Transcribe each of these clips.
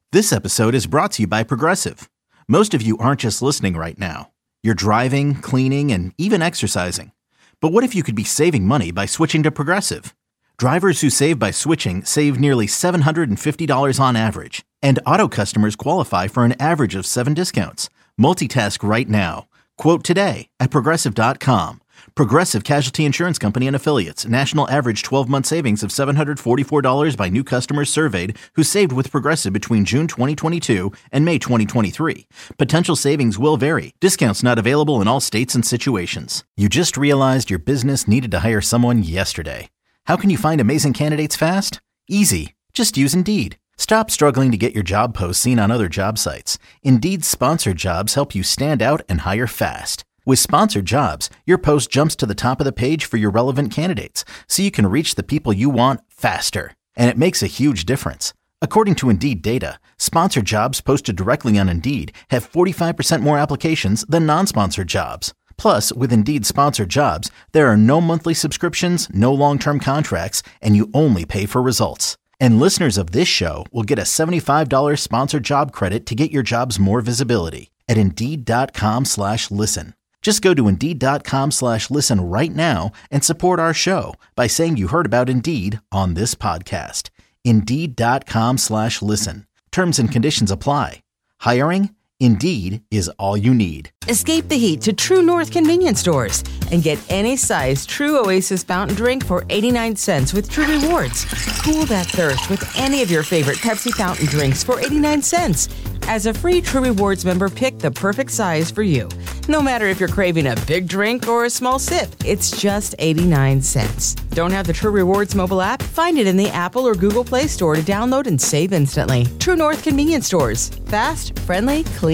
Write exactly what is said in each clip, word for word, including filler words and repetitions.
This episode is brought to you by Progressive. Most of you aren't just listening right now. You're driving, cleaning, and even exercising. But what if you could be saving money by switching to Progressive? Drivers who save by switching save nearly seven hundred fifty dollars on average. And auto customers qualify for an average of seven discounts. Multitask right now. Quote today at Progressive dot com. Progressive Casualty Insurance Company and Affiliates. National average twelve-month savings of seven hundred forty-four dollars by new customers surveyed who saved with Progressive between June twenty twenty-two and May twenty twenty-three. Potential savings will vary. Discounts not available in all states and situations. You just realized your business needed to hire someone yesterday. How can you find amazing candidates fast? Easy. Just use Indeed. Stop struggling to get your job posts seen on other job sites. Indeed's sponsored jobs help you stand out and hire fast. With sponsored jobs, your post jumps to the top of the page for your relevant candidates, so you can reach the people you want faster. And it makes a huge difference. According to Indeed data, sponsored jobs posted directly on Indeed have forty-five percent more applications than non-sponsored jobs. Plus, with Indeed sponsored jobs, there are no monthly subscriptions, no long-term contracts, and you only pay for results. And listeners of this show will get a seventy-five dollars sponsored job credit to get your jobs more visibility at Indeed.com slash listen. Just go to Indeed.com slash listen right now and support our show by saying you heard about Indeed on this podcast. Indeed.com slash listen. Terms and conditions apply. Hiring? Indeed is all you need. Escape the heat to True North convenience stores and get any size True Oasis fountain drink for eighty-nine cents with True Rewards. Cool that thirst with any of your favorite Pepsi fountain drinks for eighty-nine cents. As a free True Rewards member, pick the perfect size for you. No matter if you're craving a big drink or a small sip, it's just eighty-nine cents. Don't have the True Rewards mobile app? Find it in the Apple or Google Play Store to download and save instantly. True North convenience stores. Fast, friendly, clean.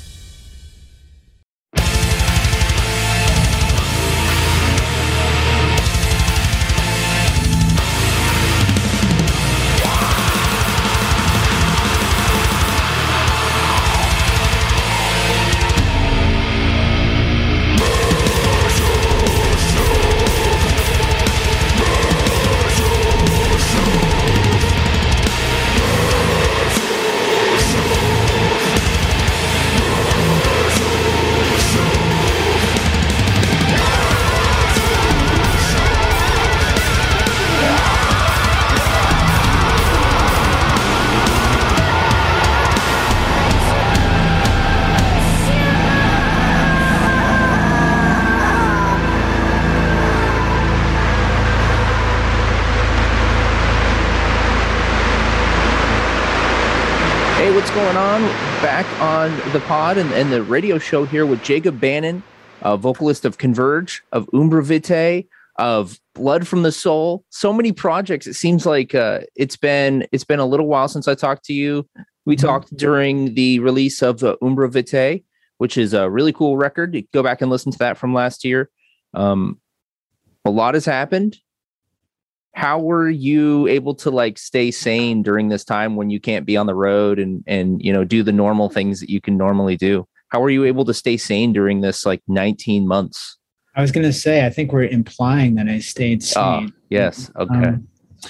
Going on back on the pod and, and the radio show here with Jacob Bannon, uh, vocalist of Converge, of Umbra Vitae, of Blood from the Soul. So many projects. It seems like uh, it's been it's been a little while since I talked to you. We mm-hmm. talked during the release of uh, Umbra Vitae, which is a really cool record. You go back and listen to that from last year. Um, a lot has happened. How were you able to like stay sane during this time when you can't be on the road and, and, you know, do the normal things that you can normally do? How were you able to stay sane during this like nineteen months? I was going to say, I think we're implying that I stayed sane. Oh, yes. Okay. Um,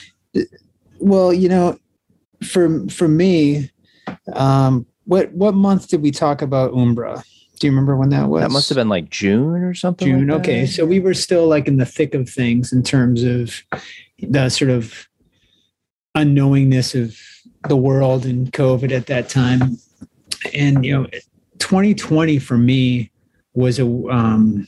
well, you know, for, for me, um, what, what month did we talk about Umbra? Do you remember when that was? That must have been like June or something. June. Like okay. So we were still like in the thick of things in terms of the sort of unknowingness of the world and COVID at that time. And, you know, twenty twenty for me was a, um,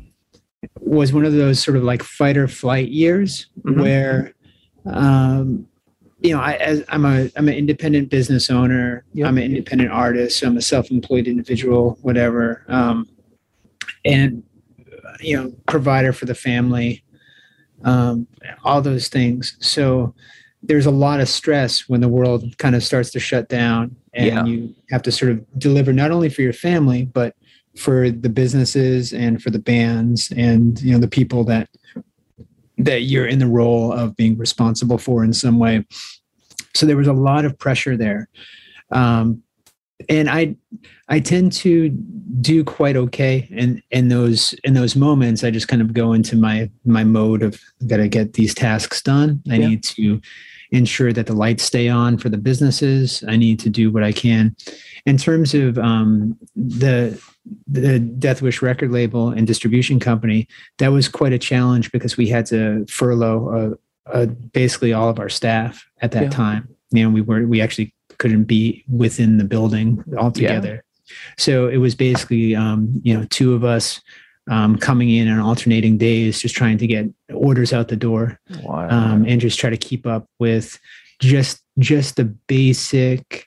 was one of those sort of like fight or flight years mm-hmm. where, um, you know, I, as I'm a, I'm an independent business owner. Yep. I'm an independent artist. So I'm a self-employed individual, whatever. Um, and, you know, provider for the family, um, all those things. So there's a lot of stress when the world kind of starts to shut down and yeah. you have to sort of deliver not only for your family, but for the businesses and for the bands and, you know, the people that, that you're in the role of being responsible for in some way. So there was a lot of pressure there. Um, and I, I tend to do quite okay. And in those, in those moments, I just kind of go into my, my mode of gotta get these tasks done. I yeah. need to ensure that the lights stay on for the businesses. I need to do what I can. In terms of um, the the Death Wish record label and distribution company, that was quite a challenge because we had to furlough uh, uh, basically all of our staff at that yeah. time. You know, we were we actually couldn't be within the building altogether. Yeah. So it was basically, um, you know, two of us um, coming in on alternating days, just trying to get orders out the door. Wow. um, and just try to keep up with just just the basic,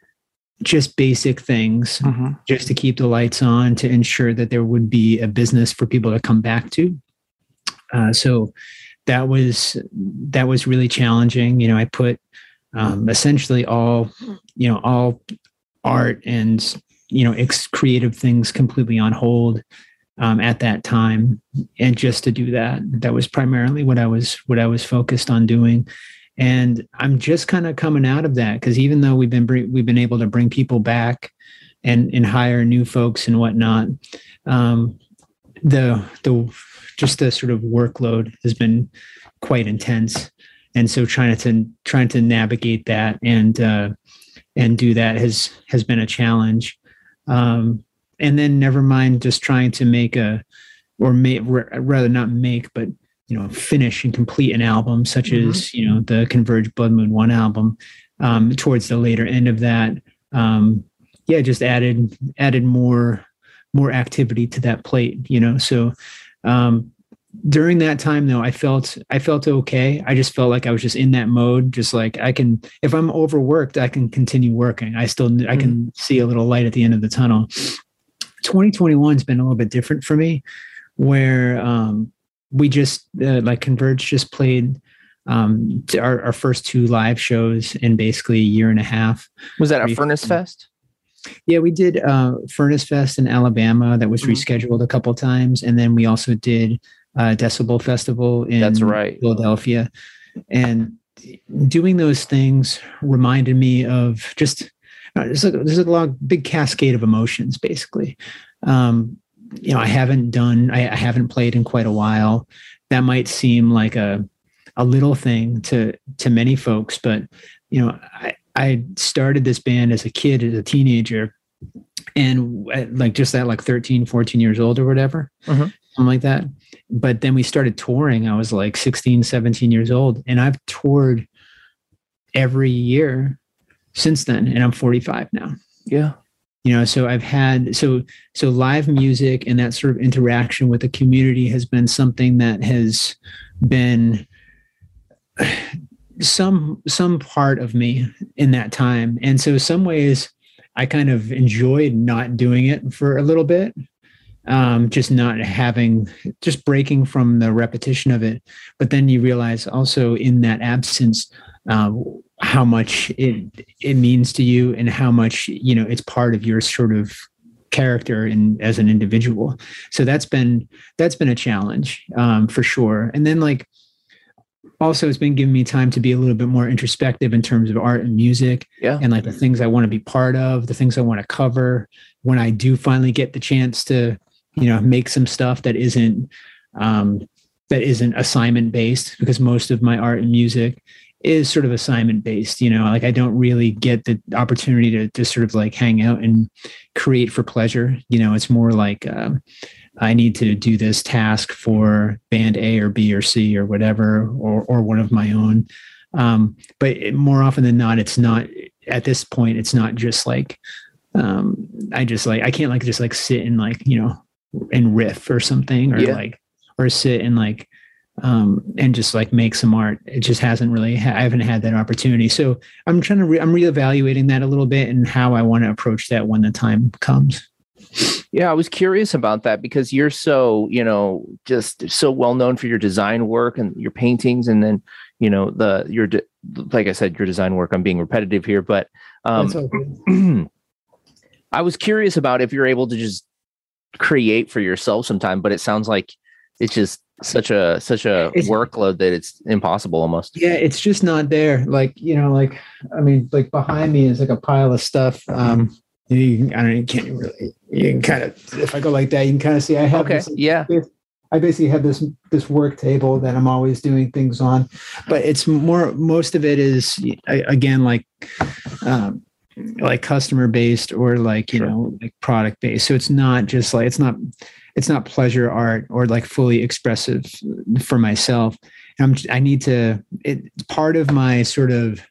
just basic things, mm-hmm. just to keep the lights on, to ensure that there would be a business for people to come back to. Uh, so that was that was really challenging. You know, I put um, essentially all, you know, all art and, you know, ex- creative things completely on hold um, at that time. And just to do that, that was primarily what I was, what I was focused on doing. And I'm just kind of coming out of that, because even though we've been, we've been able to bring people back and, and hire new folks and whatnot, um, the, the, just the sort of workload has been quite intense. And so trying to, trying to navigate that and, uh, and do that has, has been a challenge. Um, and then never mind just trying to make a, or may, rather not make, but, you know, finish and complete an album such mm-hmm. as, you know, the Converge Blood Moon One album, um, towards the later end of that. Um, yeah, just added, added more, more activity to that plate, you know? So, um, during that time though, I felt, I felt okay. I just felt like I was just in that mode. Just like I can, if I'm overworked, I can continue working. I still, mm-hmm. I can see a little light at the end of the tunnel. twenty twenty-one has been a little bit different for me, where, um, we just uh, like Converge just played um, our, our first two live shows in basically a year and a half. Was that a Furnace Fest? Yeah, we did uh, Furnace Fest in Alabama that was mm-hmm. rescheduled a couple times. And then we also did uh, Decibel Festival in That's right. Philadelphia. And doing those things reminded me of just, uh, there's, a, there's a long, big cascade of emotions, basically. Um, you know, I haven't done, I, I haven't played in quite a while. That might seem like a, a little thing to, to many folks, but, you know, I, I started this band as a kid, as a teenager, and like just at like thirteen, fourteen years old or whatever, mm-hmm. something like that. But then we started touring. I was like sixteen, seventeen years old, and I've toured every year since then. And I'm forty-five now. Yeah. You know, so I've had, so, so live music and that sort of interaction with the community has been something that has been some, some part of me in that time. And so some ways I kind of enjoyed not doing it for a little bit. Um, just not having, just breaking from the repetition of it. But then you realize also in that absence, uh, how much it it means to you and how much, you know, it's part of your sort of character and as an individual. So that's been, that's been a challenge, um, for sure. And then like, also it's been giving me time to be a little bit more introspective in terms of art and music yeah. and like the things I want to be part of, the things I want to cover when I do finally get the chance to, you know, make some stuff that isn't, um, that isn't assignment based, because most of my art and music is sort of assignment based, you know, like I don't really get the opportunity to, to sort of like hang out and create for pleasure. You know, it's more like, um, I need to do this task for band A or B or C or whatever, or, or one of my own. Um, but it, more often than not, it's not at this point, it's not just like, um, I just like, I can't like, just like sit and like, you know, and riff or something, or yeah. like, or sit and like, um, and just like make some art. It just hasn't really, ha- I haven't had that opportunity. So I'm trying to, re- I'm reevaluating that a little bit and how I want to approach that when the time comes. Yeah, I was curious about that because you're so, you know, just so well known for your design work and your paintings. And then, you know, the, your, de- like I said, your design work, I'm being repetitive here, but, um, okay. I was curious about if you're able to just create for yourself sometime, but it sounds like it's just such a such a it's, workload that it's impossible almost. Yeah, it's just not there. Like, you know, like I mean, like behind me is like a pile of stuff. Um, you can, I don't know, you can't really. You can kind of, if I go like that, you can kind of see I have. Okay. This, yeah. This, I basically have this this work table that I'm always doing things on, but it's more most of it is again like um, like customer based or like you sure. know like product based. So it's not just like it's not it's not pleasure art or like fully expressive for myself. And I'm I need to. It's part of my sort of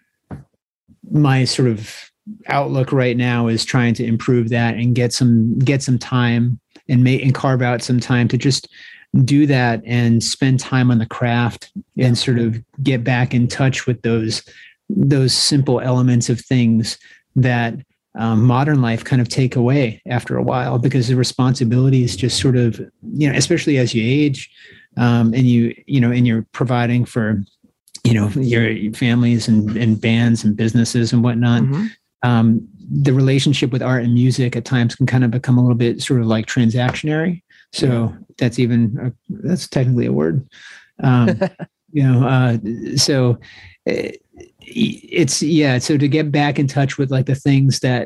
my sort of outlook right now is trying to improve that and get some get some time. And make and carve out some time to just do that and spend time on the craft yeah. and sort of get back in touch with those those simple elements of things that um, modern life kind of take away after a while, because the responsibilities just sort of, you know, especially as you age um, and you you know and you're providing for you know your families and, and bands and businesses and whatnot. Mm-hmm. Um, the relationship with art and music at times can kind of become a little bit sort of like transactionary. So yeah. that's even, a, that's technically a word. Um, you know, uh, so it, it's, yeah. So to get back in touch with like the things that,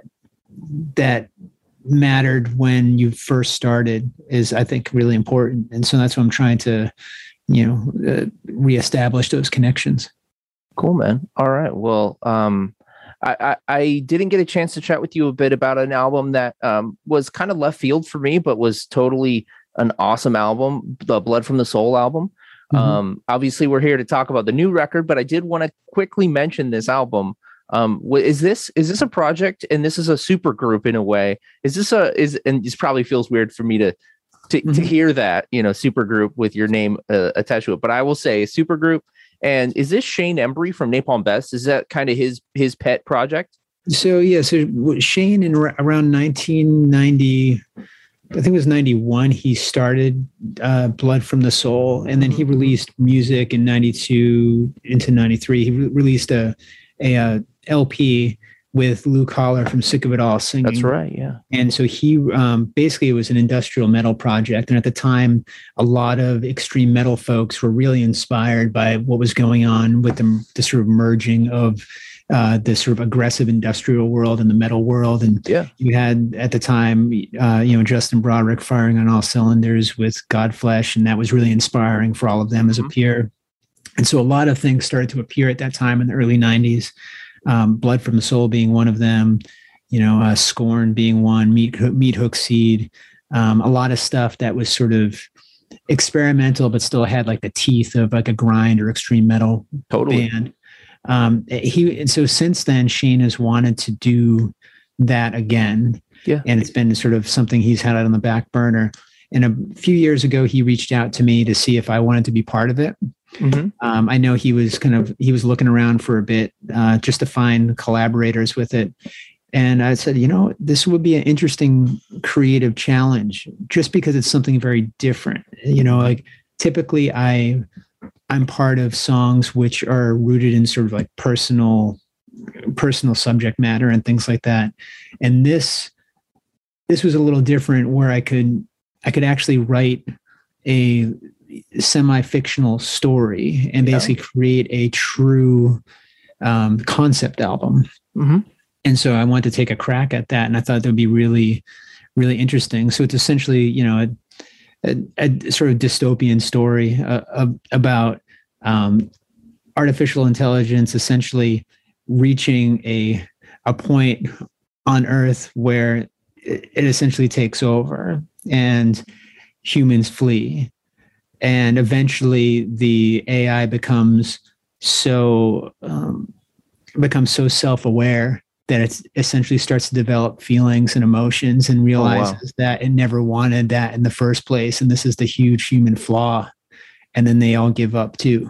that mattered when you first started is, I think, really important. And so that's what I'm trying to, you know, uh, reestablish those connections. Cool, man. All right. Well, um, I, I, I didn't get a chance to chat with you a bit about an album that um, was kind of left field for me, but was totally an awesome album, the Blood from the Soul album. Mm-hmm. Um, obviously, we're here to talk about the new record, but I did want to quickly mention this album. Um, is this is this a project, and this is a super group in a way? Is this a is and this probably feels weird for me to to, mm-hmm. to hear that, you know, super group with your name uh, attached to it, but I will say super group. And is this Shane Embry from Napalm Best? Is that kind of his his pet project? So yeah, so Shane in around nineteen ninety, I think it was ninety-one, he started uh, Blood from the Soul, and then he released music in ninety-two into ninety-three. He re- released a, a a L P with Lou Collar from Sick of It All singing. That's right, yeah. And so he um, basically it was an industrial metal project. And at the time, a lot of extreme metal folks were really inspired by what was going on with the, the sort of merging of uh, the sort of aggressive industrial world and the metal world. And yeah. you had at the time, uh, you know, Justin Broderick firing on all cylinders with Godflesh. And that was really inspiring for all of them as mm-hmm. a peer. And so a lot of things started to appear at that time in the early nineties. Um, Blood from the Soul being one of them, you know, uh, Scorn being one, Meat, Meat Hook Seed, um, a lot of stuff that was sort of experimental, but still had like the teeth of like a grind or extreme metal totally. band. Um, he and so since then, Shane has wanted to do that again, yeah, and it's been sort of something he's had out on the back burner. And a few years ago, he reached out to me to see if I wanted to be part of it. Mm-hmm. Um, I know he was kind of, he was looking around for a bit uh, just to find collaborators with it. And I said, you know, this would be an interesting creative challenge just because it's something very different. You know, like typically I, I'm part of songs which are rooted in sort of like personal, personal subject matter and things like that. And this, this was a little different where I could, I could actually write a semi-fictional story and basically yeah. create a true um, concept album. Mm-hmm. And so I wanted to take a crack at that. And I thought that would be really, really interesting. So it's essentially, you know, a, a, a sort of dystopian story uh, about um, artificial intelligence essentially reaching a, a point on Earth where it, it essentially takes over and humans flee. And eventually the A I becomes so um, becomes so self-aware that it essentially starts to develop feelings and emotions and realizes oh, wow. that it never wanted that in the first place. And this is the huge human flaw. And then they all give up too.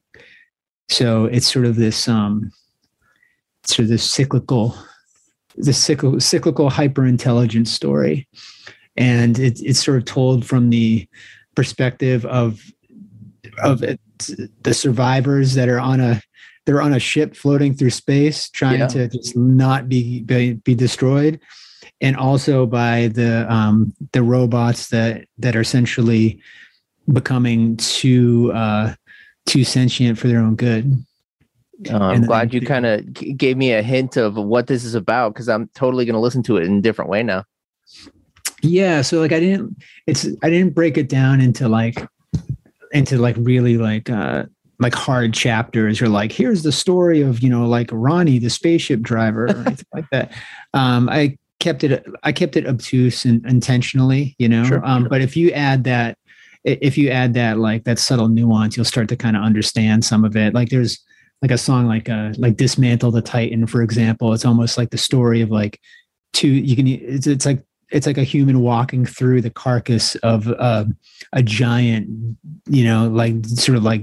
So it's sort of this um, sort of this cyclical, this cyclical, cyclical hyper-intelligence story. And it, it's sort of told from the perspective of of it, the survivors that are on a they're on a ship floating through space trying yeah. to just not be, be be destroyed, and also by the um the robots that that are essentially becoming too uh too sentient for their own good. Uh, I'm glad you kind of g- gave me a hint of what this is about, because I'm totally going to listen to it in a different way now. Yeah. So like I didn't, it's, I didn't break it down into like, into like really like, uh, like hard chapters or like, here's the story of, you know, like Ronnie, the spaceship driver or anything like that. Um, I kept it, I kept it obtuse and intentionally, you know, Sure, um, sure. but if you add that, if you add that, like that subtle nuance, you'll start to kind of understand some of it. Like there's like a song, like, uh, like Dismantle the Titan, for example. It's almost like the story of like two, you can, it's, it's like, it's like a human walking through the carcass of uh, a giant, you know, like sort of like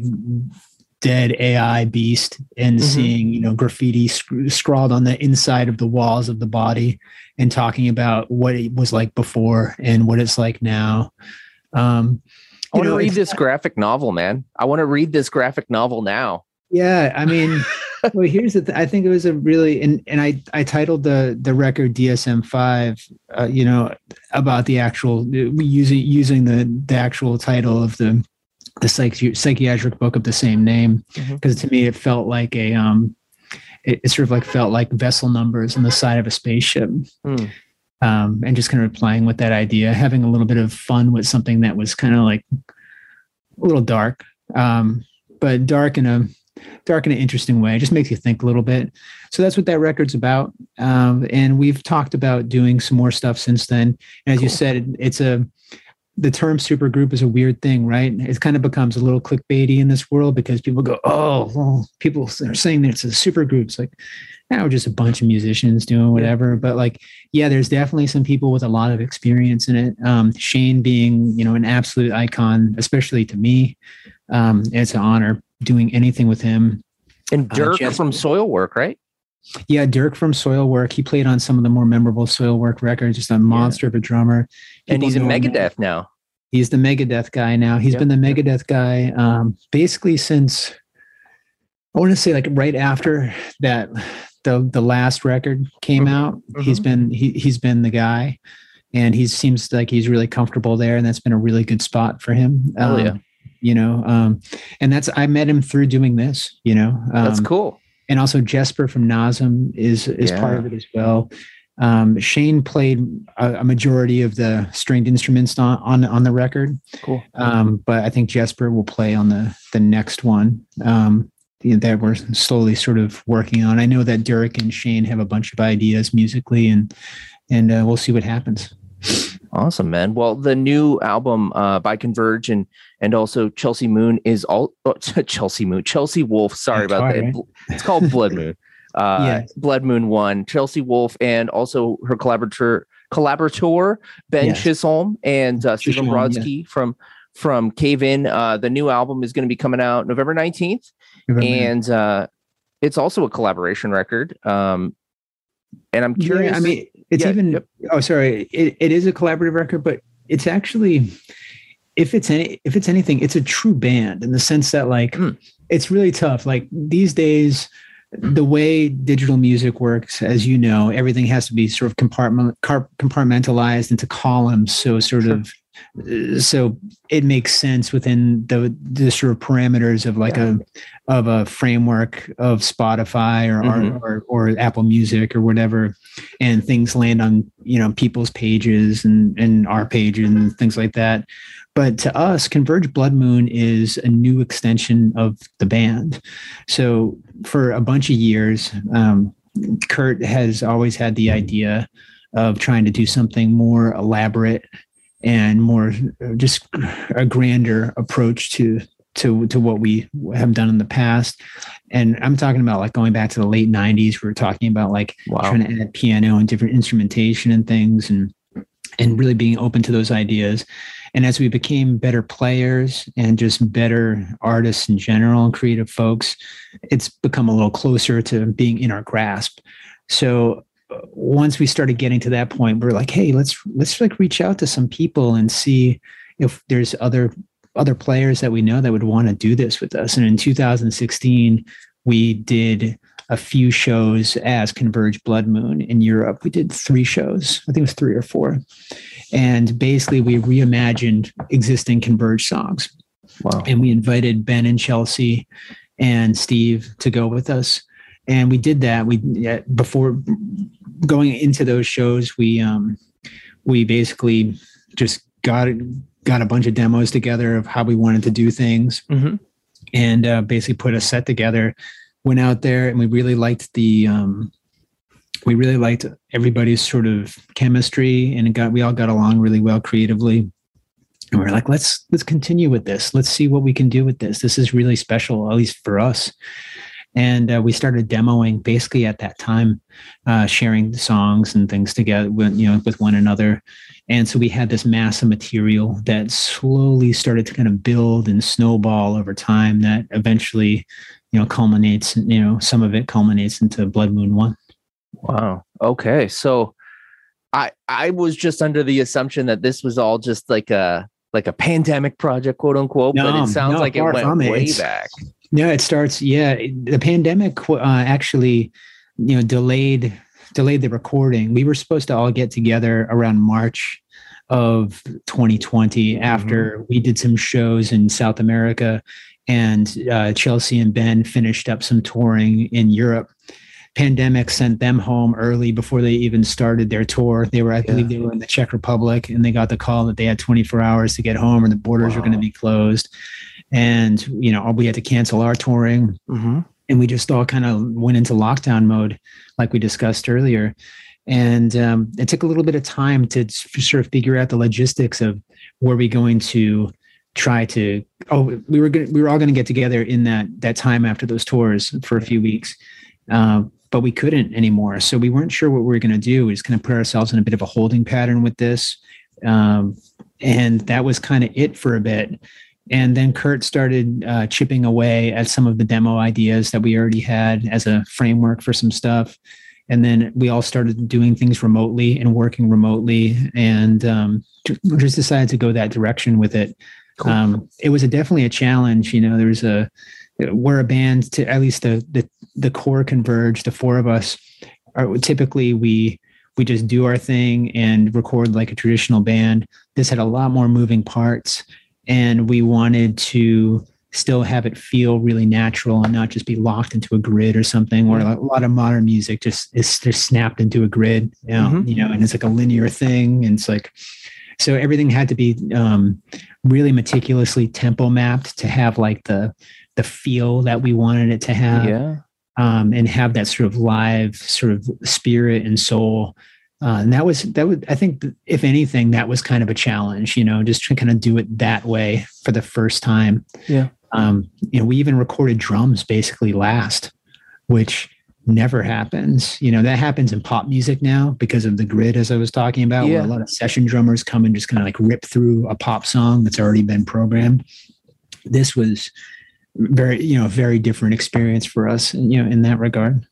dead A I beast and mm-hmm. seeing, you know, graffiti sc- scrawled on the inside of the walls of the body and talking about what it was like before and what it's like now. Um, I want to read this graphic novel, man. I want to read this graphic novel now. Yeah. I mean, well, here's the thing. I think it was a really, and, and I, I titled the, the record D S M five, uh, you know, about the actual, using, using the, the actual title of the, the psychi- psychiatric book of the same name. Mm-hmm. Cause to me, it felt like a, um, it, it sort of like felt like vessel numbers on the side of a spaceship. Mm. Um, and just kind of playing with that idea, having a little bit of fun with something that was kind of like a little dark, um, but dark in a, dark in an interesting way. It just makes you think a little bit. So that's what that record's about. Um, and we've talked about doing some more stuff since then. And as cool. you said, it's a, the term supergroup is a weird thing, right? It kind of becomes a little clickbaity in this world because people go, oh, well, people are saying that it's a supergroup. It's like, now we're just a bunch of musicians doing whatever. But like, yeah, there's definitely some people with a lot of experience in it. Um, Shane being, you know, an absolute icon, especially to me. Um, it's an honor doing anything with him. And Dirk uh, from Soilwork, right? Yeah, Dirk from Soilwork. He played on some of the more memorable Soilwork records, just a monster yeah. of a drummer. People and he's in Megadeth now. He's the Megadeth guy now. He's yep. been the Megadeth guy um, basically since, I want to say like right after that, the the last record came mm-hmm. out. Mm-hmm. He's been he he's been the guy, and he seems like he's really comfortable there, and that's been a really good spot for him. Oh um, yeah. You know, um, and that's, I met him through doing this, you know, um, that's cool. And also Jesper from Nasum is, is yeah. part of it as well. Um, Shane played a, a majority of the stringed instruments on, on, on the record. Cool. Um, but I think Jesper will play on the, the next one, um, that we're slowly sort of working on. I know that Derek and Shane have a bunch of ideas musically, and, and uh, we'll see what happens. Awesome, man. Well, the new album uh, by Converge and and also Chelsea Moon is all oh, Chelsea Moon, Chelsea Wolfe. Sorry That's about hard, that. Right? It's called Blood Moon. Uh, yes. Blood Moon One, Chelsea Wolfe, and also her collaborator collaborator Ben yes. Chisholm and uh, Stephen Brodsky yeah. from from Cave In. Uh, the new album is going to be coming out November nineteenth, and uh, it's also a collaboration record. Um, and I'm curious. Yeah, I mean, it's yeah, even. Yep. Oh, sorry. It, it is a collaborative record, but it's actually, if it's any, if it's anything, it's a true band in the sense that, like, mm. it's really tough. Like these days, the way digital music works, as you know, everything has to be sort of compartment, compartmentalized into columns. So sort sure. of. So it makes sense within the, the sort of parameters of like yeah. a of a framework of Spotify or, mm-hmm. or, or or Apple Music or whatever, and things land on, you know, people's pages and and our page and things like that. But to us, Converge Blood Moon is a new extension of the band. So for a bunch of years, um, Kurt has always had the idea of trying to do something more elaborate and more just a grander approach to to to what we have done in the past. And I'm talking about like going back to the late nineties. We were talking about like wow. trying to add piano and different instrumentation and things, and and really being open to those ideas. And as we became better players and just better artists in general and creative folks, it's become a little closer to being in our grasp. So once we started getting to that point, we're like, hey, let's let's like reach out to some people and see if there's other other players that we know that would want to do this with us. And in two thousand sixteen, we did a few shows as Converge Blood Moon in Europe. We did three shows. I think it was three or four. And basically we reimagined existing Converge songs. Wow. And we invited Ben and Chelsea and Steve to go with us. And we did that. We before going into those shows, we um, we basically just got got a bunch of demos together of how we wanted to do things, mm-hmm. and uh, basically put a set together. Went out there, and we really liked the um, we really liked everybody's sort of chemistry, and it got we all got along really well creatively. And we're like, let's let's continue with this. Let's see what we can do with this. This is really special, at least for us. And uh, we started demoing basically at that time, uh, sharing the songs and things together, with, you know, with one another. And so we had this mass of material that slowly started to kind of build and snowball over time. That eventually, you know, culminates. You know, some of it culminates into Blood Moon One. Wow. Okay. So I I was just under the assumption that this was all just like a like a pandemic project, quote unquote. No, but it sounds no, like it went it. way It's, back. No, it starts. Yeah, the pandemic uh, actually, you know, delayed delayed the recording. We were supposed to all get together around March of twenty twenty after mm-hmm. we did some shows in South America, and uh, Chelsea and Ben finished up some touring in Europe. Pandemic sent them home early before they even started their tour. They were, I believe, yeah. they were in the Czech Republic, and they got the call that they had twenty-four hours to get home, or the borders wow. were going to be closed. And, you know, we had to cancel our touring, mm-hmm. and we just all kind of went into lockdown mode, like we discussed earlier. And um, it took a little bit of time to sort of figure out the logistics of were we going to try to, oh, we were going we were all going to get together in that, that time after those tours for a few weeks. Um, but we couldn't anymore. So we weren't sure what we were going to do. We just kind of put ourselves in a bit of a holding pattern with this. Um, and that was kind of it for a bit. And then Kurt started uh, chipping away at some of the demo ideas that we already had as a framework for some stuff. And then we all started doing things remotely and working remotely, and um, just decided to go that direction with it. Cool. Um, it was a, definitely a challenge. You know, there's a, we're a band to at least the, the, the core Converge, the four of us are typically we, we just do our thing and record like a traditional band. This had a lot more moving parts, and we wanted to still have it feel really natural and not just be locked into a grid or something, where a lot of modern music just is just snapped into a grid, you know, mm-hmm. you know, and it's like a linear thing. And it's like, so everything had to be um, really meticulously tempo mapped to have like the, the feel that we wanted it to have, yeah. um, and have that sort of live sort of spirit and soul. Uh, and that was, that would, I think if anything, that was kind of a challenge, you know, just to kind of do it that way for the first time. Yeah. Um, you know, we even recorded drums basically last, which never happens. You know, that happens in pop music now because of the grid, as I was talking about, yeah. where a lot of session drummers come and just kind of like rip through a pop song that's already been programmed. This was very, you know, very different experience for us, you know, in that regard.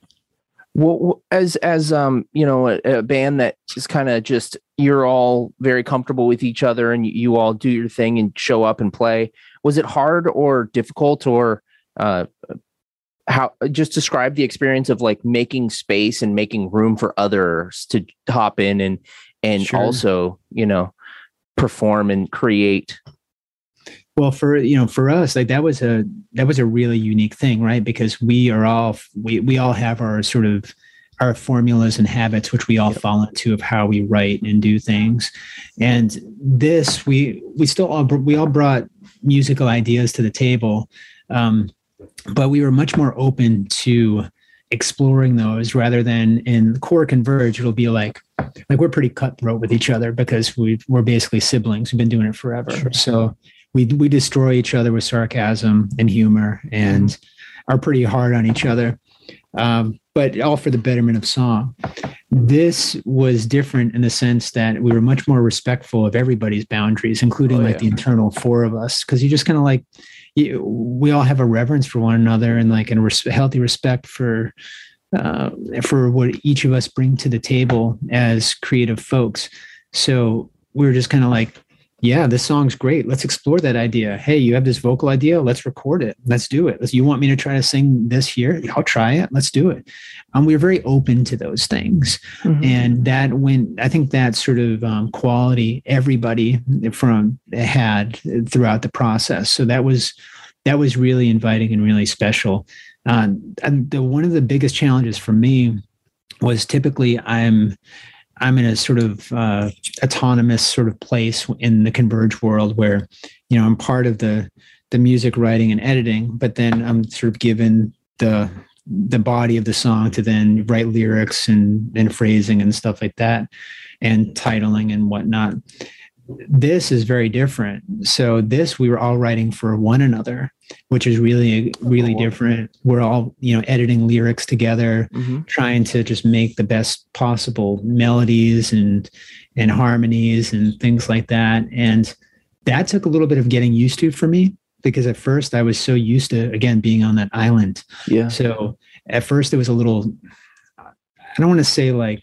Well, as, as, um, you know, a, a band that is kind of just, you're all very comfortable with each other and you, you all do your thing and show up and play. Was it hard or difficult, or, uh, how, just describe the experience of like making space and making room for others to hop in and, and sure. also, you know, perform and create? Well, for, you know, for us, like that was a, that was a really unique thing, right? Because we are all, we, we all have our sort of our formulas and habits, which we all yep. fall into of how we write and do things. And this, we, we still all, we all brought musical ideas to the table. Um, but we were much more open to exploring those rather than in core Converge. It'll be like, like we're pretty cutthroat with each other because we we're basically siblings. We've been doing it forever. Sure. So we, we destroy each other with sarcasm and humor and mm-hmm. are pretty hard on each other. Um, but all for the betterment of song. This was different in the sense that we were much more respectful of everybody's boundaries, including oh, like yeah. the internal four of us. Cause you just kind of like, you, we all have a reverence for one another and like a res- healthy respect for, uh, for what each of us bring to the table as creative folks. So we were just kind of like, yeah, this song's great. Let's explore that idea. Hey, you have this vocal idea. Let's record it. Let's do it. Let's, you want me to try to sing this here? I'll try it. Let's do it. Um, we were very open to those things. Mm-hmm. And that went, I think that sort of um, quality everybody from had throughout the process. So that was, that was really inviting and really special. Uh, and the, one of the biggest challenges for me was typically I'm, I'm in a sort of uh, autonomous sort of place in the Converge world where, you know, I'm part of the the music writing and editing, but then I'm sort of given the the body of the song to then write lyrics and, and phrasing and stuff like that, and titling and whatnot. This is very different. So this, we were all writing for one another, which is really, really oh, different. We're all, you know, editing lyrics together, mm-hmm. trying to just make the best possible melodies and, and harmonies and things like that. And that took a little bit of getting used to for me, because at first I was so used to, again, being on that island. Yeah. So at first it was a little, I don't want to say like,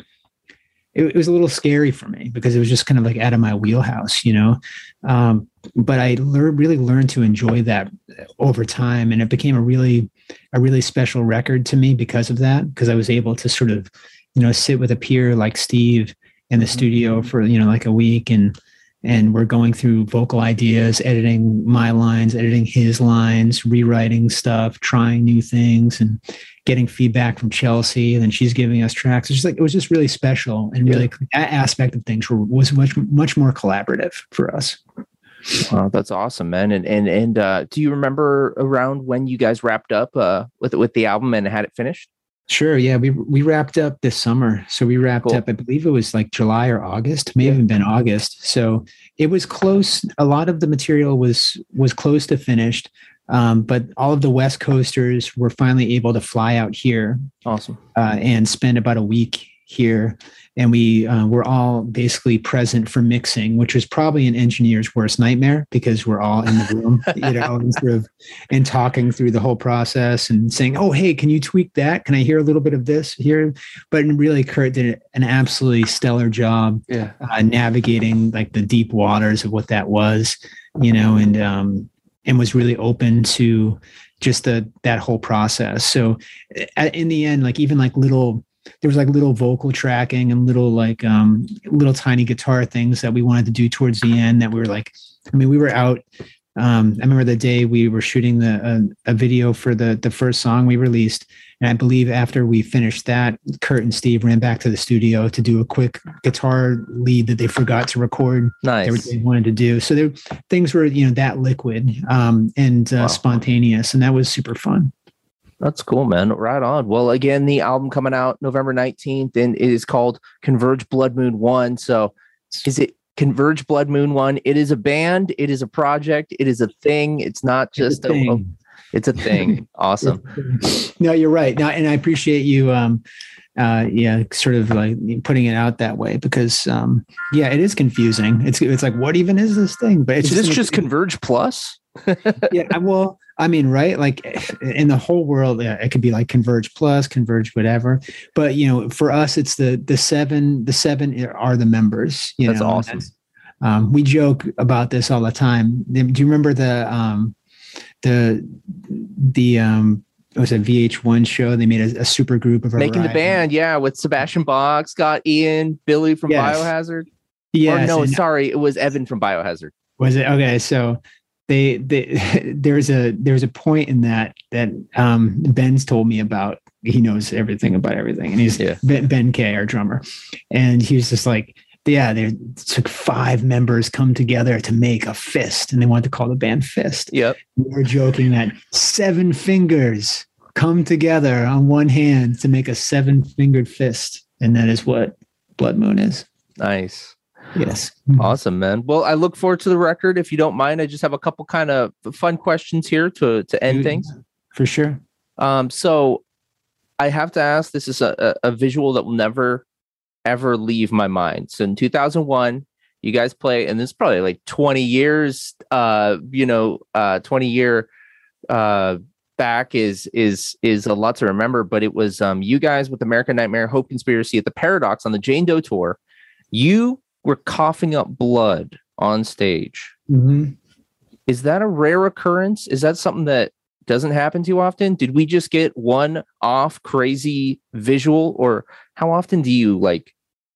it, it was a little scary for me because it was just kind of like out of my wheelhouse, you know? Um, but I learned, really learned to enjoy that over time. And it became a really, a really special record to me because of that, because I was able to sort of, you know, sit with a peer like Steve in the studio for, you know, like a week, and And we're going through vocal ideas, editing my lines, editing his lines, rewriting stuff, trying new things, and getting feedback from Chelsea. And then she's giving us tracks. It's just like, it was just really special, and really yeah. that aspect of things were, was much, much more collaborative for us. Wow, that's awesome, man. And and and uh, do you remember around when you guys wrapped up uh, with with the album and had it finished? Sure. Yeah. We, we wrapped up this summer. So we wrapped cool. up, I believe it was like July or August, may have even been August. So it was close. A lot of the material was, was close to finished. Um, but all of the West Coasters were finally able to fly out here. Awesome. Uh, and spend about a week here. And we uh, were all basically present for mixing, which was probably an engineer's worst nightmare, because we're all in the room, you know, and sort of and talking through the whole process and saying, "Oh, hey, can you tweak that? Can I hear a little bit of this here?" But really, Kurt did an absolutely stellar job, yeah. uh, navigating like the deep waters of what that was, you know, and um, and was really open to just the that whole process. So, in the end, like even like little. There was like little vocal tracking and little like um, little tiny guitar things that we wanted to do towards the end that we were like, I mean, we were out. Um, I remember the day we were shooting the uh, a video for the the first song we released. And I believe after we finished that, Kurt and Steve ran back to the studio to do a quick guitar lead that they forgot to record. Nice. Everything they wanted to do. So there, things were, you know, that liquid um, and uh, wow. spontaneous. And that was super fun. That's cool, man. Right on. Well, again, the album coming out November nineteenth, and it is called Converge Blood Moon One. So is it Converge Blood Moon One? It is a band. It is a project. It is a thing. It's not just it's a, a, a it's a thing. Awesome. No, you're right. Now, and I appreciate you, um, uh, yeah, sort of like putting it out that way, because, um, yeah, it is confusing. It's it's like, what even is this thing? But it's is just this just Converge Plus? Yeah, well, I mean, right? Like in the whole world, yeah, it could be like Converge Plus, Converge whatever. But you know, for us, it's the the seven. The seven are the members. You that's know? awesome. That's, um, we joke about this all the time. Do you remember the um, the the um, it was a V H one show? They made a, a super group of Making the Band, yeah, with Sebastian Bach, Scott Ian, Billy from yes. Biohazard. Yeah, no, and sorry, it was Evan from Biohazard. Was it okay? So. They, they, there's a, there's a point in that, that, um, Ben's told me about. He knows everything about everything. And he's yeah. Ben, Ben K, our drummer. And he was just like, yeah, there took five members come together to make a fist, and they wanted to call the band Fist. Yep. We were joking that seven fingers come together on one hand to make a seven fingered fist. And that is what Blood Moon is. Nice. Yes. Awesome, man. Well, I look forward to the record. If you don't mind, I just have a couple kind of fun questions here to, to end things. For sure. Um, so I have to ask, this is a, a visual that will never, ever leave my mind. So in two thousand one, you guys play, and this is probably like twenty years, uh, you know, uh, twenty year uh, back is, is, is a lot to remember, but it was um, you guys with American Nightmare, Hope Conspiracy at the Paradox on the Jane Doe tour. You were coughing up blood on stage. Mm-hmm. Is that a rare occurrence? Is that something that doesn't happen too often? Did we just get one off crazy visual, or how often do you like?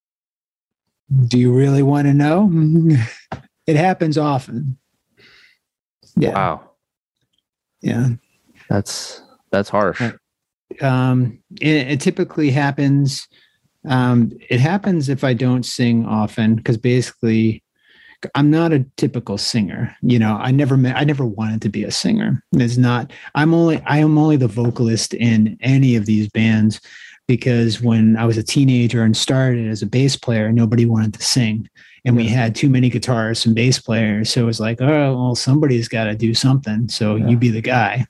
Do you really want to know? It happens often. Yeah. Wow. Yeah. That's, that's harsh. Um, it, it typically happens Um, it happens if I don't sing often, because basically I'm not a typical singer. You know, I never met, I never wanted to be a singer. It's not, I'm only, I am only the vocalist in any of these bands, because when I was a teenager and started as a bass player, nobody wanted to sing. And we had too many guitarists and bass players. So it was like, oh, well, somebody's got to do something. So yeah. you be the guy.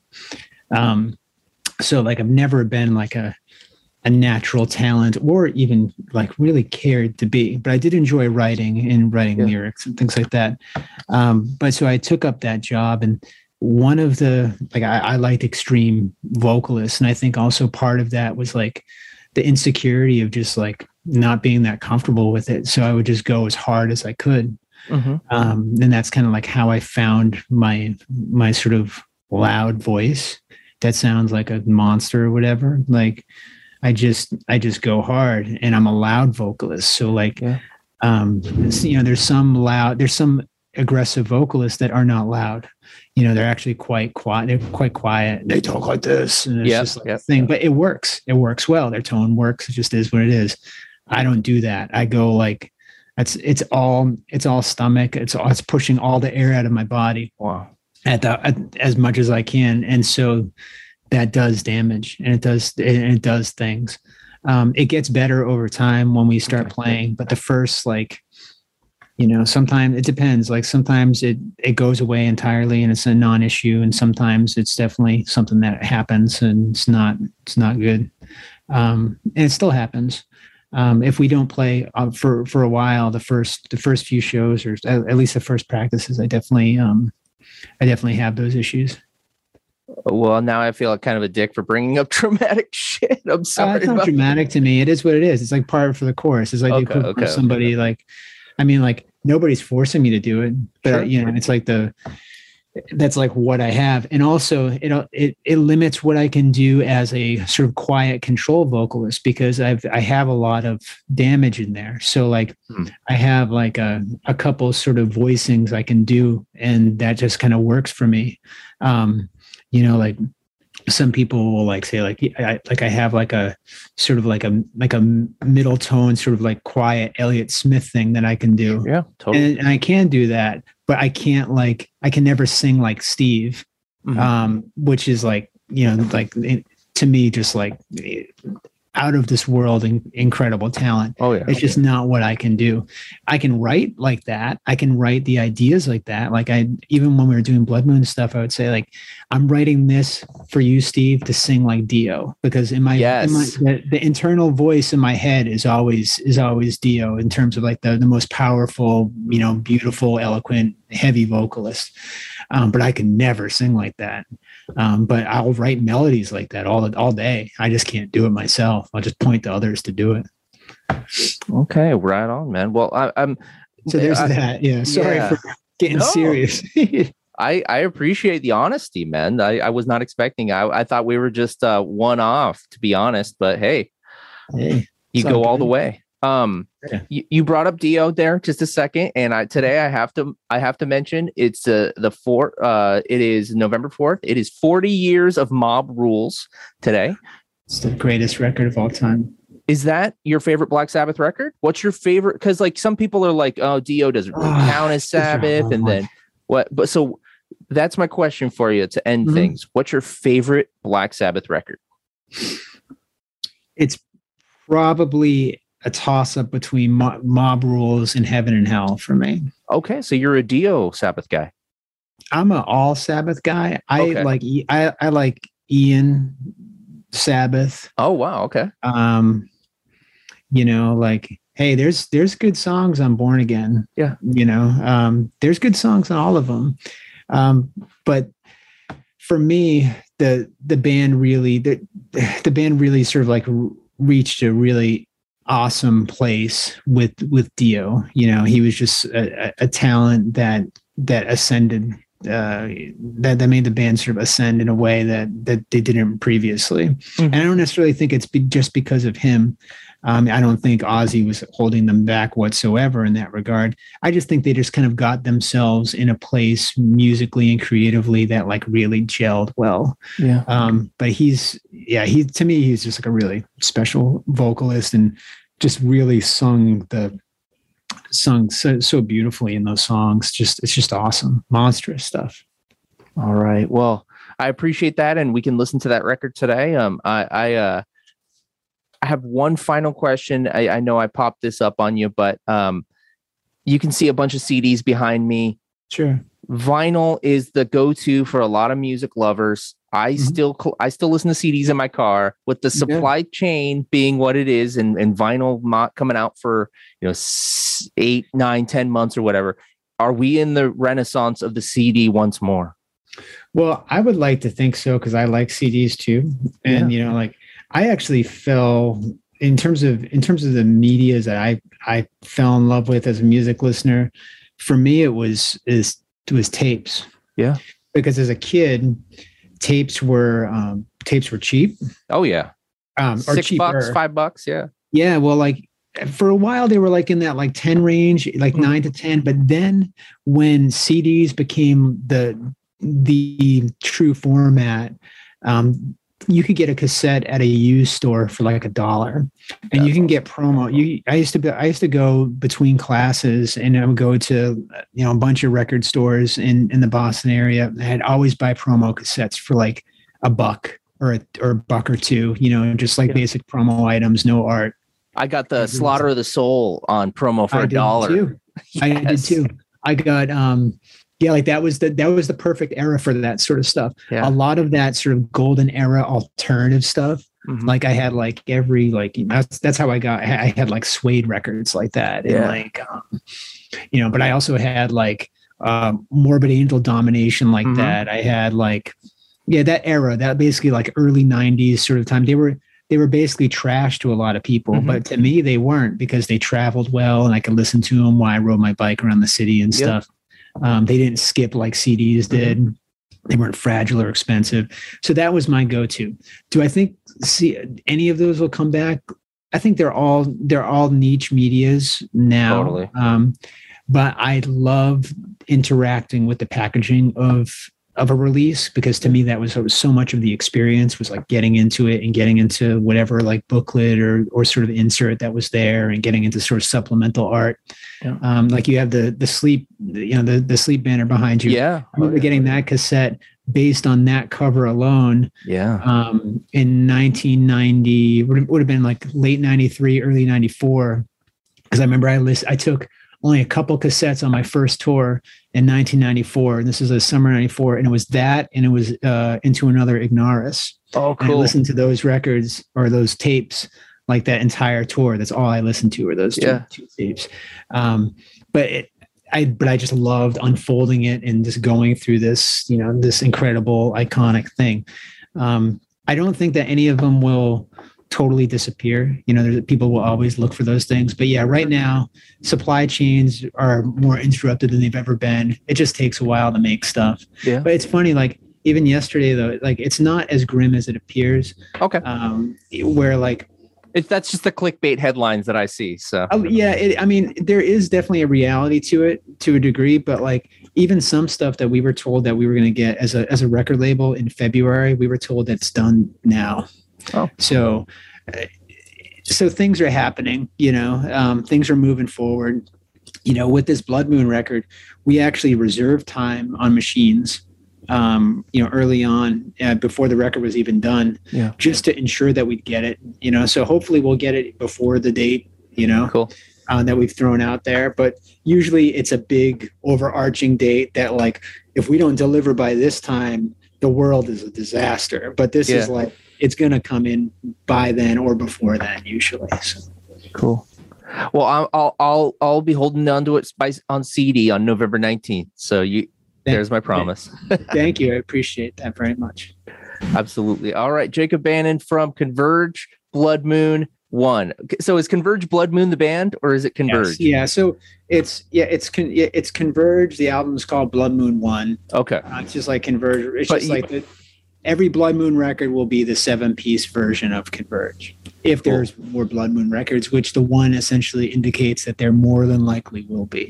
Um, so like, I've never been like a, a natural talent or even like really cared to be, but I did enjoy writing and writing yeah. lyrics and things like that. Um, but so I took up that job, and one of the, like, I, I liked extreme vocalists. And I think also part of that was like the insecurity of just like not being that comfortable with it. So I would just go as hard as I could. Mm-hmm. Um, and that's kind of like how I found my, my sort of loud voice that sounds like a monster or whatever. Like, I just, I just go hard, and I'm a loud vocalist. So like, yeah. um, you know, there's some loud, there's some aggressive vocalists that are not loud. You know, they're actually quite quiet. They're quite quiet. They talk like this, and it's yep, just like yep, a thing. Yep. But it works. It works well. Their tone works. It just is what it is. I don't do that. I go like, it's it's all it's all stomach. It's all, it's pushing all the air out of my body. Wow. At the at, as much as I can, and so that does damage, and it does it, it does things. Um, it gets better over time when we start okay. playing, but the first like. You know, sometimes it depends. Like sometimes it, it goes away entirely and it's a non-issue. And sometimes it's definitely something that happens and it's not, it's not good. Um, and it still happens. Um, if we don't play uh, for, for a while, the first, the first few shows, or at, at least the first practices, I definitely, um, I definitely have those issues. Well, now I feel like kind of a dick for bringing up dramatic shit. I'm sorry. Uh, it's not dramatic that. to me. It is what it is. It's like part for the chorus. It's like okay, you put okay, somebody okay. like, I mean, like nobody's forcing me to do it, but sure. you know, it's like the, that's like what I have. And also it, it, it limits what I can do as a sort of quiet control vocalist, because I've, I have a lot of damage in there. So like hmm. I have like a, a couple sort of voicings I can do, and that just kind of works for me. Um, you know, like some people will like say like, I, like I have like a sort of like a, like a middle tone, sort of like quiet Elliott Smith thing that I can do. Yeah, totally. And, and I can do that, but I can't like, I can never sing like Steve, mm-hmm. um, which is like, you know, like it, to me, just like out of this world and incredible talent. Oh yeah. It's just not what I can do. I can write like that. I can write the ideas like that. Like I, even when we were doing Blood Moon stuff, I would say like, I'm writing this for you, Steve, to sing like Dio, because in my, yes. in my the, the internal voice in my head is always, is always Dio in terms of like the, the most powerful, you know, beautiful, eloquent, heavy vocalist. Um, but I can never sing like that. Um, but I'll write melodies like that all all day. I just can't do it myself. I'll just point to others to do it. Okay, right on, man. Well, I, I'm so there's I, that. Yeah, sorry yeah. for getting no. serious. I I appreciate the honesty, man. I, I was not expecting. I I thought we were just uh, one off, to be honest. But hey, hey you go all the way. Um, yeah. you, you brought up Dio there just a second, and I today I have to I have to mention it's uh, the four uh it is November fourth. It is forty years of Mob Rules today. It's the greatest record of all time. Is that your favorite Black Sabbath record? What's your favorite? Because like some people are like, oh, Dio doesn't really oh, count as Sabbath, and then what? But so that's my question for you to end mm-hmm. things. What's your favorite Black Sabbath record? It's probably a toss-up between Mo- Mob Rules and Heaven and Hell for me. Okay, so you're a Dio Sabbath guy. I'm an all Sabbath guy. I okay. like I, I like Ian Sabbath. Oh wow, okay. Um, you know, like hey, there's there's good songs on Born Again. Yeah, you know, um, there's good songs on all of them. Um, but for me, the the band really the the band really sort of like reached a really awesome place with with Dio. You know, he was just a, a talent that that ascended uh that, that made the band sort of ascend in a way that that they didn't previously. Mm-hmm. And I don't necessarily think it's be, just because of him. um I don't think Ozzy was holding them back whatsoever in that regard. I just think they just kind of got themselves in a place musically and creatively that like really gelled well. Yeah. Um but he's yeah he to me he's just like a really special vocalist, and just really sung the sung so so beautifully in those songs. Just it's just awesome, monstrous stuff. All right. Well, I appreciate that, and we can listen to that record today. Um, I I uh, I have one final question. I, I know I popped this up on you, but um, you can see a bunch of C Ds behind me. Sure. Vinyl is the go-to for a lot of music lovers. I mm-hmm. still cl- I still listen to C Ds in my car, with the supply yeah. chain being what it is, and, and vinyl not coming out for you know eight, nine, ten months or whatever. Are we in the renaissance of the C D once more? Well, I would like to think so, because I like C Ds too, and yeah. you know, like I actually fell in terms of in terms of the medias that I I fell in love with as a music listener. For me, it was is it was tapes. Yeah, because as a kid, tapes were um, tapes were cheap. Oh yeah, um, or six cheaper. bucks, five bucks. Yeah, yeah. Well, like for a while they were like in that like ten range, like mm-hmm. nine to ten. But then when C Ds became the the true format, um, you could get a cassette at a used store for like a dollar, and That's you can awesome. get promo. You, I used to be, I used to go between classes, and I would go to you know a bunch of record stores in in the Boston area. I'd always buy promo cassettes for like a buck or a, or a buck or two, you know, just like yeah. basic promo items, no art. I got the Slaughter of the Soul on promo for I a dollar. Too. Yes. I did too. I got um. Yeah, like that was the that was the perfect era for that sort of stuff. Yeah. A lot of that sort of golden era alternative stuff. Mm-hmm. Like I had like every like you know, that's that's how I got. I had like Suede records like that, and yeah. like um, you know. But I also had like um, Morbid Angel Domination like mm-hmm. that. I had like yeah that era, that basically like early nineties sort of time. They were they were basically trash to a lot of people, mm-hmm. but to me they weren't, because they traveled well, and I could listen to them while I rode my bike around the city and yep. stuff. Um, they didn't skip like C Ds did. Mm-hmm. They weren't fragile or expensive. So that was my go-to. Do I think see any of those will come back? I think they're all they're all niche medias now. Totally. Um, but I love interacting with the packaging of of a release, because to me that was, was so much of the experience, was like getting into it and getting into whatever like booklet or or sort of insert that was there, and getting into sort of supplemental art. Yeah. Um, like you have the the sleep, you know, the the sleep banner behind you. Yeah, I remember oh, yeah. getting that cassette based on that cover alone. Yeah. Um, in nineteen ninety, would have, would have been like late ninety-three, early ninety-four, because I remember I list I took only a couple cassettes on my first tour in nineteen ninety-four, and this is a summer ninety-four, and it was that, and it was uh, Into Another Ignaris. Oh, cool! And I listened to those records or those tapes like that entire tour. That's all I listened to, were those two, yeah. two tapes. Um, but it, I but I just loved unfolding it and just going through this, you know, this incredible iconic thing. Um, I don't think that any of them will totally disappear. You know, there's, people will always look for those things. But yeah, right now, supply chains are more interrupted than they've ever been. It just takes a while to make stuff. Yeah. But it's funny, like even yesterday though, like it's not as grim as it appears. Okay. Um, where like It's that's just the clickbait headlines that I see. So oh, yeah, it, I mean, there is definitely a reality to it to a degree, but like even some stuff that we were told that we were going to get as a as a record label in February, we were told that's done now. Oh, so uh, so things are happening. You know, um, things are moving forward. You know, with this Blood Moon record, we actually reserved time on machines. Um, you know, early on, uh, before the record was even done, yeah. just to ensure that we'd get it, you know, so hopefully we'll get it before the date, you know, cool. uh, that we've thrown out there. But usually it's a big overarching date that like, if we don't deliver by this time, the world is a disaster. But this yeah. is like, it's going to come in by then or before then usually. So. Cool. Well, I'll, I'll, I'll, I'll be holding on to it on C D on November nineteenth. So you, There's my promise. Thank you. I appreciate that very much. Absolutely. All right. Jacob Bannon from Converge, Blood Moon one. So is Converge Blood Moon the band, or is it Converge? Yes, yeah. So it's, yeah, it's, con- it's Converge. The album is called Blood Moon one. Okay. Uh, it's just like Converge. It's but just you, like the, every Blood Moon record will be the seven piece version of Converge. If there's cool. more Blood Moon records, which the one essentially indicates that there more than likely will be.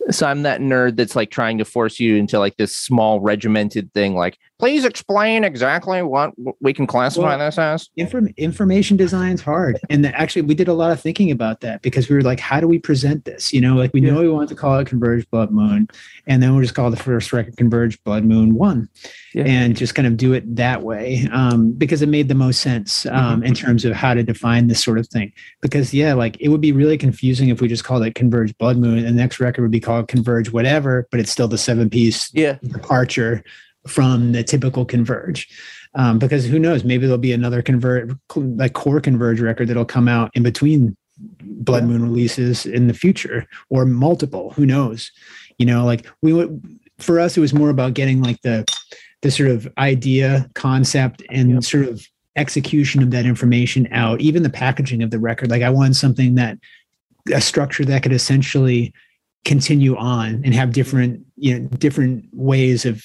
So I'm that nerd that's like trying to force you into like this small regimented thing. Like, please explain exactly what we can classify well, this as. Inform- information design's hard. And the, actually, we did a lot of thinking about that because we were like, how do we present this? You know, like we yeah. know we want to call it Converge Blood Moon. And then we'll just call the first record Converge Blood Moon one. Yeah. And just kind of do it that way um, because it made the most sense um, mm-hmm. in terms of how to define this sort of thing. Because, yeah, like it would be really confusing if we just called it Converge Blood Moon and the next record would be called Converge whatever, but it's still the seven piece yeah. departure from the typical Converge. Um, because who knows, maybe there'll be another Converge, like core Converge record that'll come out in between Blood Moon releases in the future or multiple, who knows, you know, like we would, for us, it was more about getting like the, the sort of idea concept and yep. sort of execution of that information out, even the packaging of the record. Like I wanted something that a structure that could essentially continue on and have different, you know, different ways of,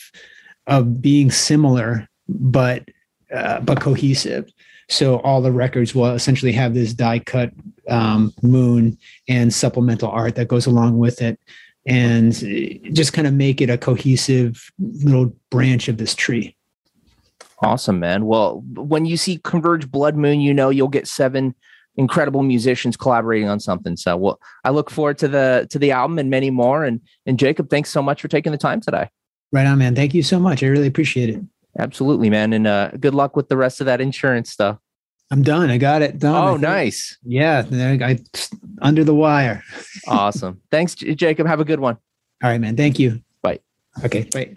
of being similar, but, uh, but cohesive. So all the records will essentially have this die cut um, moon and supplemental art that goes along with it. And just kind of make it a cohesive little branch of this tree. Awesome, man. Well, when you see Converge Blood Moon, you know you'll get seven incredible musicians collaborating on something. So well, I look forward to the to the album and many more. And and Jacob, thanks so much for taking the time today. Right on, man. Thank you so much. I really appreciate it. Absolutely, man. And uh, good luck with the rest of that insurance stuff. I'm done. I got it done. Oh, nice. Yeah. I, under the wire. Awesome. Thanks, Jacob. Have a good one. All right, man. Thank you. Bye. Okay. Bye.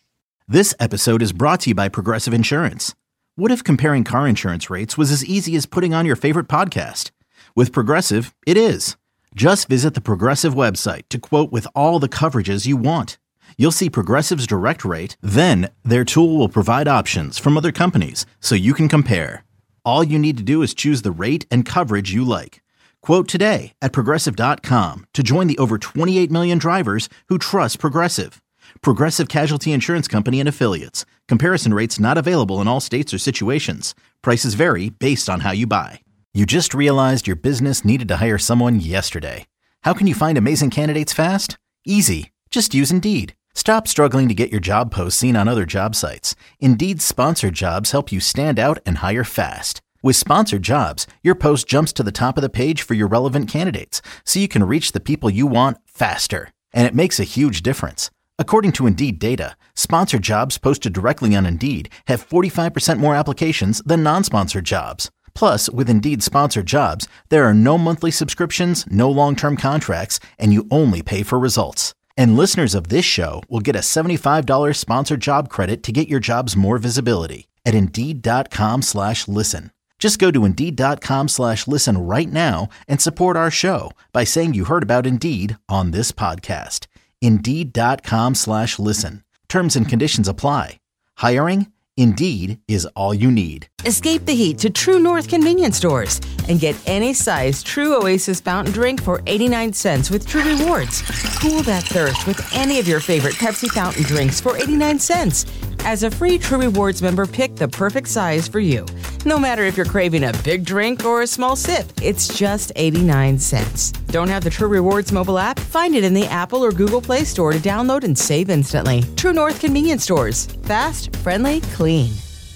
This episode is brought to you by Progressive Insurance. What if comparing car insurance rates was as easy as putting on your favorite podcast? With Progressive, it is. Just visit the Progressive website to quote with all the coverages you want. You'll see Progressive's direct rate, then their tool will provide options from other companies so you can compare. All you need to do is choose the rate and coverage you like. Quote today at Progressive dot com to join the over twenty-eight million drivers who trust Progressive. Progressive Casualty Insurance Company and Affiliates. Comparison rates not available in all states or situations. Prices vary based on how you buy. You just realized your business needed to hire someone yesterday. How can you find amazing candidates fast? Easy. Just use Indeed. Stop struggling to get your job posts seen on other job sites. Indeed's sponsored jobs help you stand out and hire fast. With sponsored jobs, your post jumps to the top of the page for your relevant candidates, so you can reach the people you want faster. And it makes a huge difference. According to Indeed data, sponsored jobs posted directly on Indeed have forty-five percent more applications than non-sponsored jobs. Plus, with Indeed sponsored jobs, there are no monthly subscriptions, no long-term contracts, and you only pay for results. And listeners of this show will get a seventy-five dollars sponsored job credit to get your jobs more visibility at Indeed.com slash listen. Just go to Indeed.com slash listen right now and support our show by saying you heard about Indeed on this podcast. Indeed.com slash listen. Terms and conditions apply. Hiring? Indeed is all you need. Escape the heat to True North convenience stores and get any size True Oasis fountain drink for eighty-nine cents with True Rewards. Cool that thirst with any of your favorite Pepsi fountain drinks for eighty-nine cents. As a free True Rewards member, pick the perfect size for you. No matter if you're craving a big drink or a small sip, it's just eighty-nine cents. Don't have the True Rewards mobile app? Find it in the Apple or Google Play Store to download and save instantly. True North convenience stores. Fast, friendly, clean.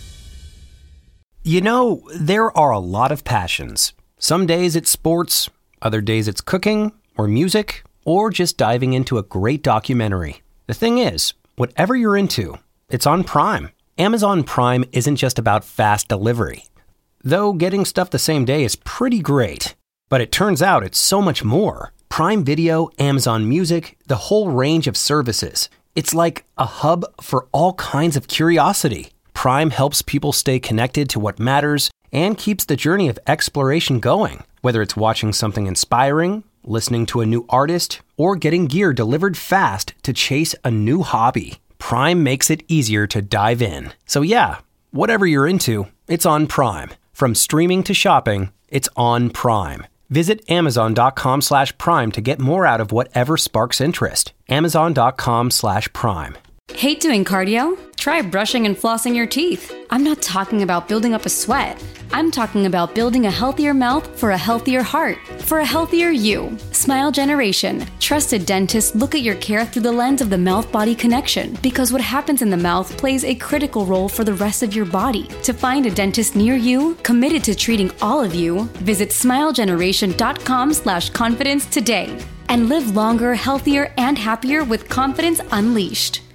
You know, there are a lot of passions. Some days it's sports, other days it's cooking, or music, or just diving into a great documentary. The thing is, whatever you're into, it's on Prime. Amazon Prime isn't just about fast delivery. Though getting stuff the same day is pretty great. But it turns out it's so much more. Prime Video, Amazon Music, the whole range of services. It's like a hub for all kinds of curiosity. Prime helps people stay connected to what matters and keeps the journey of exploration going. Whether it's watching something inspiring, listening to a new artist, or getting gear delivered fast to chase a new hobby. Prime makes it easier to dive in. So yeah, whatever you're into, it's on Prime. From streaming to shopping, it's on Prime. Visit Amazon.com slash Prime to get more out of whatever sparks interest. Amazon.com slash Prime. Hate doing cardio? Try brushing and flossing your teeth. I'm not talking about building up a sweat. I'm talking about building a healthier mouth for a healthier heart, for a healthier you. Smile Generation. Trusted dentists look at your care through the lens of the mouth-body connection, because what happens in the mouth plays a critical role for the rest of your body. To find a dentist near you, committed to treating all of you, visit smilegeneration.com slash confidence today and live longer, healthier, and happier with confidence unleashed.